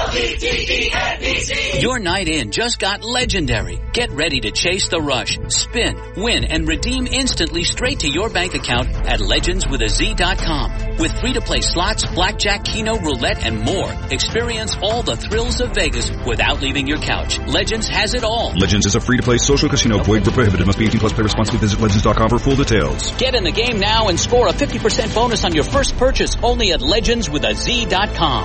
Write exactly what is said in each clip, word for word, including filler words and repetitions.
L E G E N E Z. Your night in just got legendary. Get ready to chase the rush, spin, win, and redeem instantly straight to your bank account at legends with a z dot com. With free-to-play slots, blackjack, keno, roulette, and more. Experience all the thrills of Vegas without leaving your couch. Legends has it all. Legends is a free-to-play social casino. Void where prohibited. Must be eighteen plus. Play responsibly. Visit legends dot com for full details. Get in the game now and score a fifty percent bonus on your first purchase only at legends with a z dot com.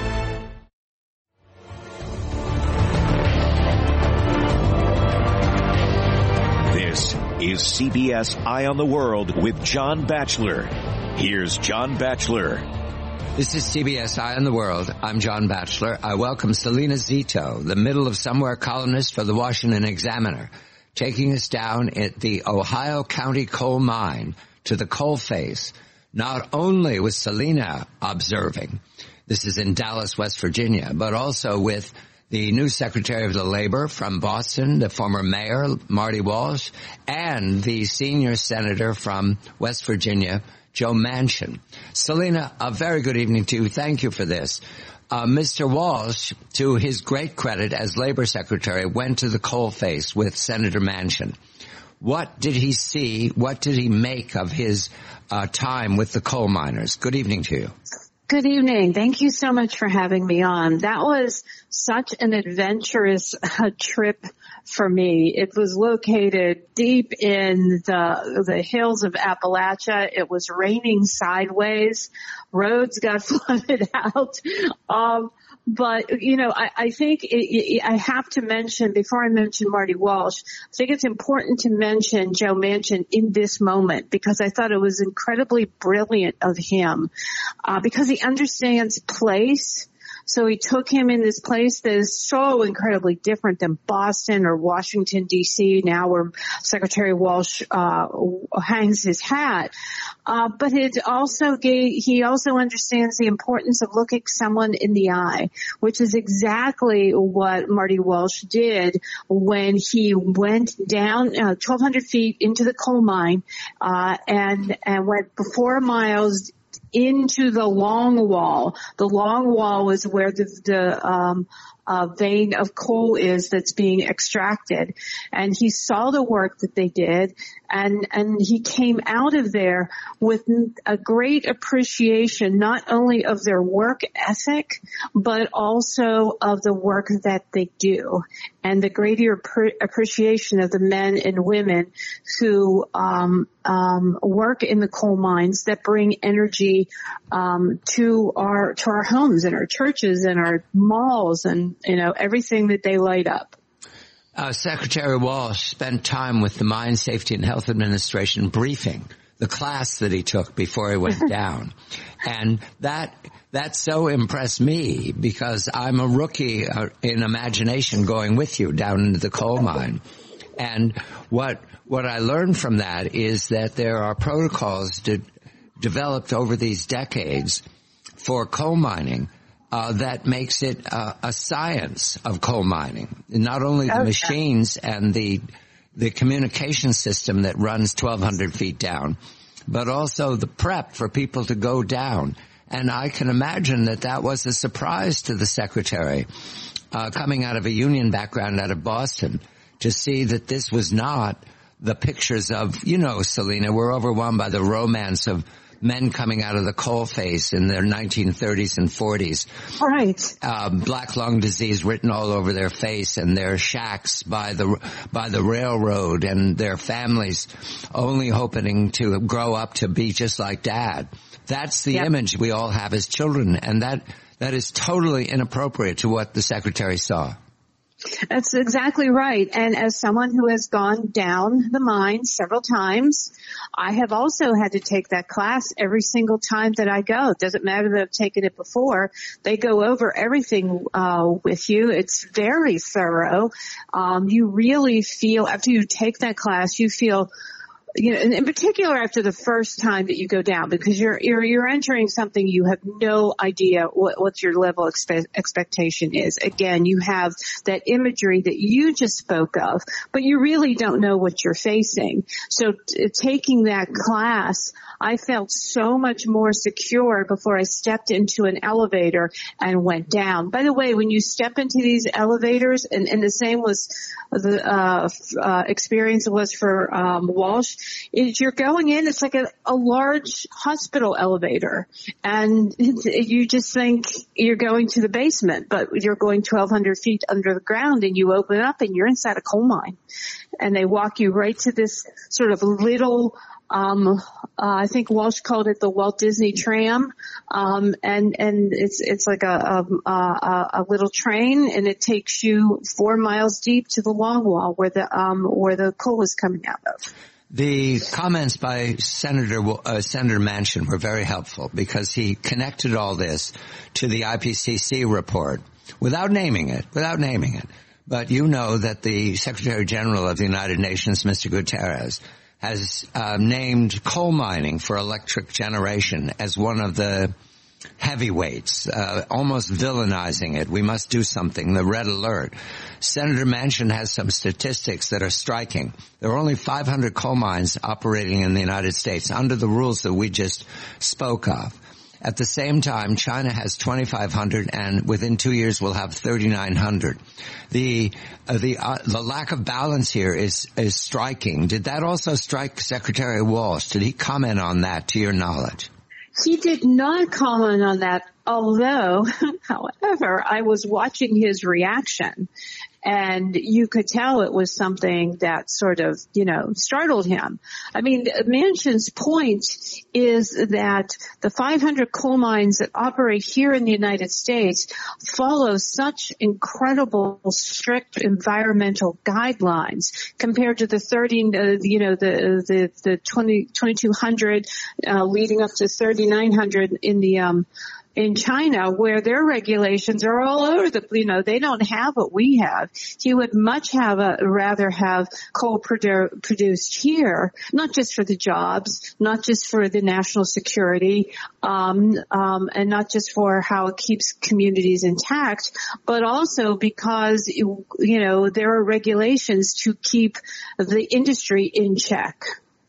This is C B S Eye on the World with John Batchelor. Here's John Batchelor. This is C B S Eye on the World. I'm John Batchelor. I welcome Selena Zito, the middle of somewhere columnist for the Washington Examiner, taking us down at the Ohio County coal mine to the coal face. Not only with Selena observing, this is in Dallas, West Virginia, but also with the new Secretary of the Labor from Boston, the former mayor, Marty Walsh, and the senior senator from West Virginia, Joe Manchin. Selena, a very good evening to you. Thank you for this. Uh, Mister Walsh, to his great credit as Labor Secretary, went to the coalface with Senator Manchin. What did he see? What did he make of his uh, time with the coal miners? Good evening to you. Good evening. Thank you so much for having me on. That was such an adventurous uh, trip for me. It was located deep in the the hills of Appalachia. It was raining sideways. Roads got flooded out. Um, but, you know, I, I think it, it, I have to mention, before I mention Marty Walsh, I think it's important to mention Joe Manchin in this moment because I thought it was incredibly brilliant of him uh, because he understands place. So he took him in this place that is so incredibly different than Boston or Washington, D C, now where Secretary Walsh uh hangs his hat. Uh but it also gave, he also understands the importance of looking someone in the eye, which is exactly what Marty Walsh did when he went down uh, twelve hundred feet into the coal mine uh and and went four miles into the long wall. The long wall is where the, the um, uh, vein of coal is that's being extracted. And he saw the work that they did, and and he came out of there with a great appreciation not only of their work ethic, but also of the work that they do, and the greater appreciation of the men and women who um um work in the coal mines that bring energy um to our to our homes and our churches and our malls and, you know, everything that they light up. Uh, Secretary Walsh spent time with the Mine Safety and Health Administration briefing, the class that he took before he went down. And that, that so impressed me because I'm a rookie uh, in imagination going with you down into the coal mine. And what, what I learned from that is that there are protocols de- developed over these decades for coal mining Uh, that makes it uh, a science of coal mining. Not only the okay. machines and the the communication system that runs twelve hundred feet down, but also the prep for people to go down. And I can imagine that that was a surprise to the secretary, uh, coming out of a union background out of Boston, to see that this was not the pictures of, you know, Selena, we're overwhelmed by the romance of men coming out of the coalface in their nineteen thirties and forties. Right. Uh, black lung disease written all over their face, and their shacks by the, by the railroad, and their families only hoping to grow up to be just like dad. That's the yep. image we all have as children, and that, that is totally inappropriate to what the secretary saw. That's exactly right. And as someone who has gone down the mine several times, I have also had to take that class every single time that I go. It doesn't matter that I've taken it before. They go over everything uh with you. It's very thorough. Um you really feel, after you take that class, you feel you know, in, in particular after the first time that you go down, because you're, you're, you're entering something you have no idea what, what your level of expe- expectation is. Again, you have that imagery that you just spoke of, but you really don't know what you're facing. So t- taking that class, I felt so much more secure before I stepped into an elevator and went down. By the way, when you step into these elevators, and, and the same was the uh, uh experience was for um Walsh, is you're going in, it's like a, a large hospital elevator, and you just think you're going to the basement, but you're going twelve hundred feet under the ground, and you open up and you're inside a coal mine, and they walk you right to this sort of little Um, uh, I think Walsh called it the Walt Disney tram, um, and and it's it's like a, a a a little train, and it takes you four miles deep to the longwall where the um where the coal is coming out of. The comments by Senator uh, Senator Manchin were very helpful because he connected all this to the I P C C report without naming it, without naming it. But you know that the Secretary General of the United Nations, Mister Guterres, has uh, named coal mining for electric generation as one of the heavyweights, uh, almost villainizing it. We must do something, the red alert. Senator Manchin has some statistics that are striking. There are only five hundred coal mines operating in the United States under the rules that we just spoke of. At the same time, China has twenty-five hundred, and within two years we'll have thirty-nine hundred. The uh, the uh, the lack of balance here is is striking. Did that also strike Secretary Walsh? Did he comment on that, to your knowledge? He did not comment on that, although, however, I was watching his reaction, and you could tell it was something that sort of, you know, startled him. I mean, Manchin's point is that the five hundred coal mines that operate here in the United States follow such incredible, strict environmental guidelines compared to the thirty, uh, you know, the the the twenty twenty-two hundred uh, leading up to thirty-nine hundred in the um in China, where their regulations are all over the, you know, they don't have what we have. He would much have a, rather have coal produ- produced here, not just for the jobs, not just for the national security, um, um, and not just for how it keeps communities intact, but also because, you know, there are regulations to keep the industry in check.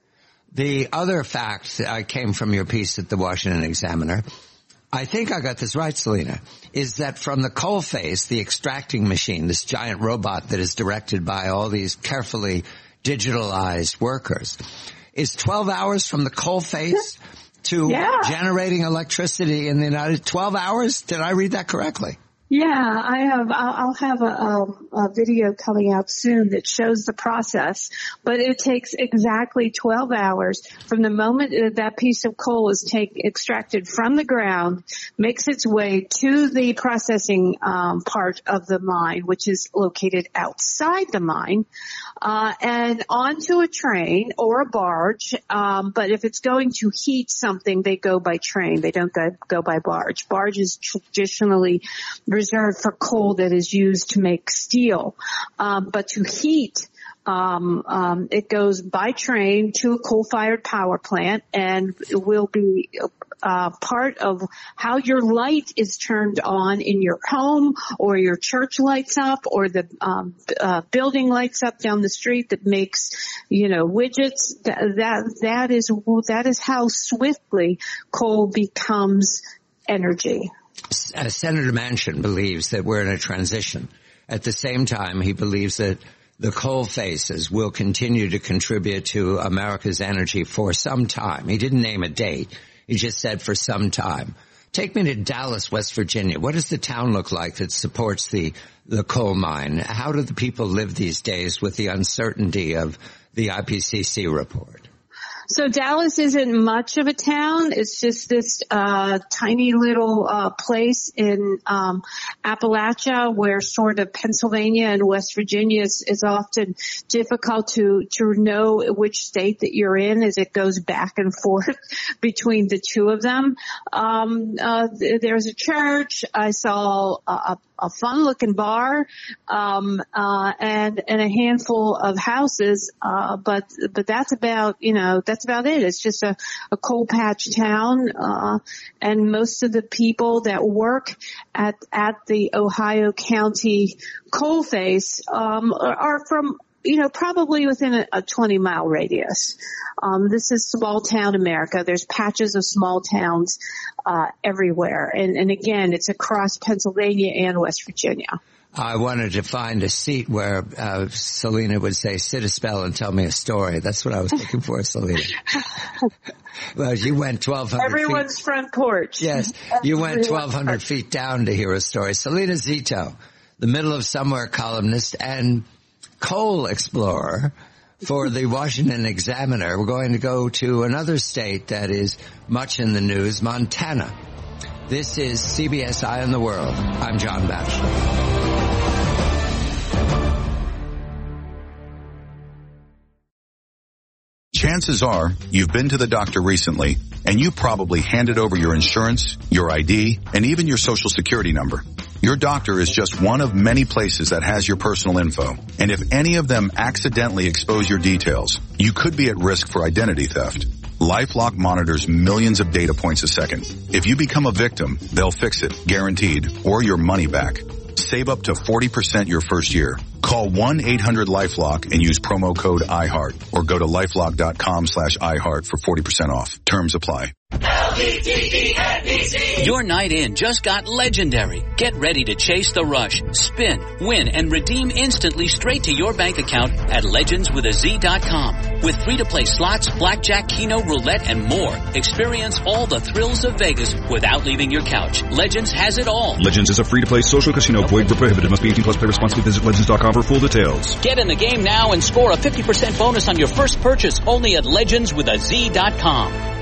The other fact uh, came from your piece at the Washington Examiner. I think I got this right, Selena, is that from the coal face, the extracting machine, this giant robot that is directed by all these carefully digitalized workers, is twelve hours from the coal face to yeah. generating electricity in the United States. twelve hours? Did I read that correctly? Yeah, I have, I'll have a, a, a video coming out soon that shows the process, but it takes exactly twelve hours from the moment that, that piece of coal is take, extracted from the ground, makes its way to the processing um, part of the mine, which is located outside the mine, uh, and onto a train or a barge, um, but if it's going to heat something, they go by train. They don't go, go by barge. Barge is traditionally reserved for coal that is used to make steel. Um, but to heat, um, um, it goes by train to a coal-fired power plant, and it will be uh, part of how your light is turned on in your home, or your church lights up, or the um, uh, building lights up down the street that makes, you know, widgets. That that, that is that is how swiftly coal becomes energy. Uh, Senator Manchin believes that we're in a transition. At the same time, he believes that the coal faces will continue to contribute to America's energy for some time. He didn't name a date. He just said for some time. Take me to Dallas, West Virginia. What does the town look like that supports the, the coal mine? How do the people live these days with the uncertainty of the I P C C report? So Dallas isn't much of a town. It's just this uh tiny little uh place in um Appalachia, where sort of Pennsylvania and West Virginia is, is often difficult to to know which state that you're in, as it goes back and forth between the two of them. Um uh There's a church. I saw a, a fun looking bar, um, uh, and, and a handful of houses. Uh, but, but that's about, you know, that's about it. It's just a, a coal patch town. Uh, and most of the people that work at, at the Ohio County coalface, um, are, are from, you know, probably within a, a twenty mile radius. Um, this is small town America. There's patches of small towns, uh, everywhere. And, and again, it's across Pennsylvania and West Virginia. I wanted to find a seat where, uh, Selena would say, sit a spell and tell me a story. That's what I was looking for, Selena. Well, you went twelve hundred Everyone's feet. front porch. Yes. You went twelve hundred feet down to hear a story. Selena Zito, the Middle of Somewhere columnist and coal explorer for the Washington Examiner. We're going to go to another state that is much in the news, Montana. This is C B S Eye on the World. I'm John Batchelor. Chances are you've been to the doctor recently and you probably handed over your insurance, your I D, and even your social security number. Your doctor is just one of many places that has your personal info. And if any of them accidentally expose your details, you could be at risk for identity theft. LifeLock monitors millions of data points a second. If you become a victim, they'll fix it, guaranteed, or your money back. Save up to forty percent your first year. Call one eight hundred LifeLock and use promo code iHeart or go to lifelock.com slash iHeart for forty percent off. Terms apply. L V T E N B C. Your night in just got legendary. Get ready to chase the rush, spin, win, and redeem instantly straight to your bank account at legends with a z dot com. With free-to-play slots, blackjack, keno, roulette, and more. Experience all the thrills of Vegas without leaving your couch. Legends has it all. Legends is a free-to-play social casino. Void where prohibited. Must be eighteen plus. Play responsibly. Visit legends dot com for full details. Get in the game now and score a fifty percent bonus on your first purchase only at legends with a z dot com.